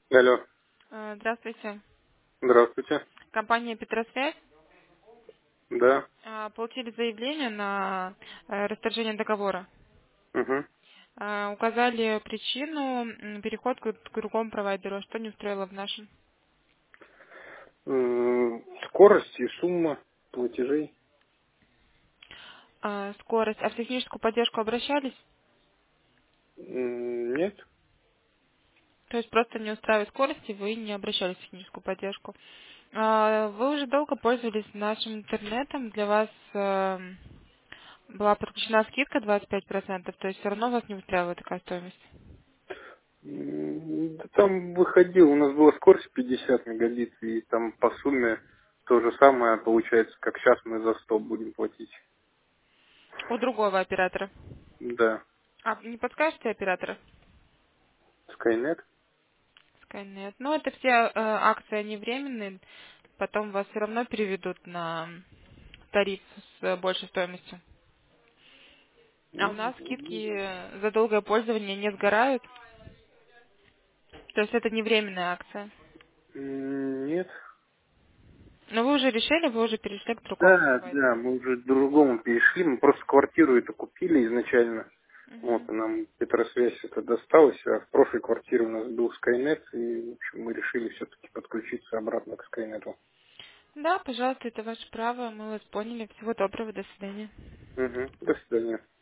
Алло, Здравствуйте. здравствуйте. Компания «Петросвязь». Да. Получили заявление на расторжение договора. Угу. Указали причину переход к другому провайдеру. Что не устроило в нашем? Скорость и сумма платежей? Скорость. А в техническую поддержку обращались? Нет. То есть просто не устраивает скорость, и вы не обращались в техническую поддержку. Вы уже долго пользовались нашим интернетом. Для вас была подключена скидка 25%, то есть все равно вас не устраивает такая стоимость. Да там выходил, у нас была скорость 50 мегабит, и там по сумме то же самое получается, как сейчас мы за 100 будем платить. У другого оператора. Да. А не подскажете оператора? Skynet? Skynet. Ну, это все акции, они временные. Потом вас все равно переведут на тариф с большей стоимостью. А у нас скидки за долгое пользование не сгорают. То есть это не временная акция. Нет. Но вы уже решили, вы уже перешли к другому Да, провайдеру. да, мы уже к другому перешли, мы просто квартиру эту купили изначально. Вот, Мгм. и нам Петросвязь это досталось, а в прошлой квартире у нас был Skynet, и, в общем, мы решили все-таки подключиться обратно к Skynet. Да, пожалуйста, это ваше право. Мы вас поняли. Всего доброго. До свидания. Угу. До свидания.